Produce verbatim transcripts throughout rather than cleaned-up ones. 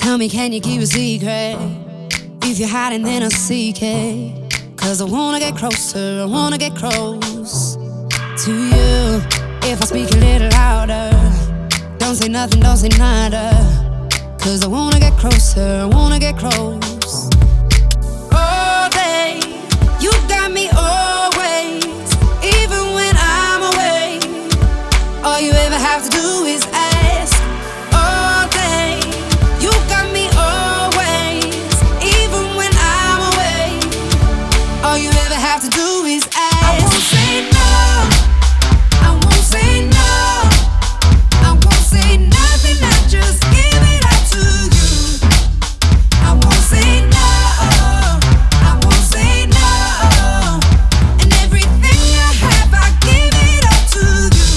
Tell me, can you keep a secret? If you're hiding, then I'll seek it. Cause I wanna get closer, I wanna get close to you. If I speak a little louder, don't say nothing, don't say nada. Cause I wanna get closer, I wanna get close. All day, you got me always, even when I'm away. All you ever have to do is ask. All day, you got me always, even when I'm away. All you ever have to do is ask. I won't say no, I won't say no, I won't say nothing, I just give it up to you. I won't say no, I won't say no, and everything I have, I give it up to you.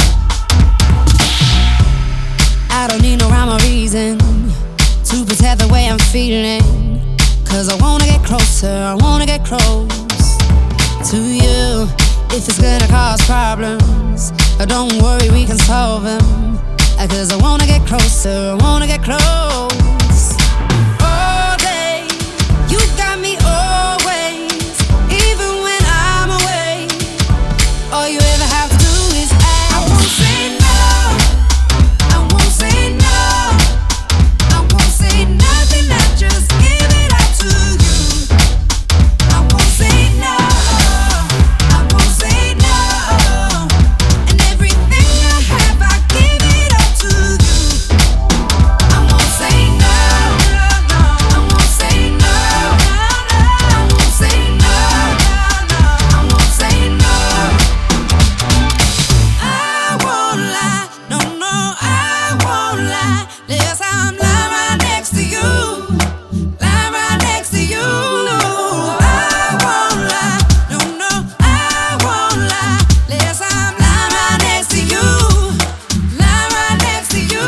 I don't need no rhyme or reason to protect the way I'm feeling. Cause I wanna get closer, I wanna get close to you. If it's gonna cause problems, don't worry, we can solve them. Cause I wanna get closer, I wanna get close. All day, you got me always, even when I'm away. All you ever have to do is ask. I won't say no, I won't say no, I won't say nothing, I just give it up to you. I won't say no, I won't say no, and everything I have, I give it up to you. I won't say no, I won't say no, I won't say no, I won't say no. I won't lie, no, no, I won't lie. Yes, I'm lying right next to you, lying right next to you. I won't lie, no, no, I won't lie. Yes, I'm lying right next to you, lying right next to you.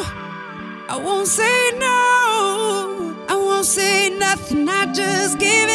I won't say no, I won't say no, I won't say nothing, I just give it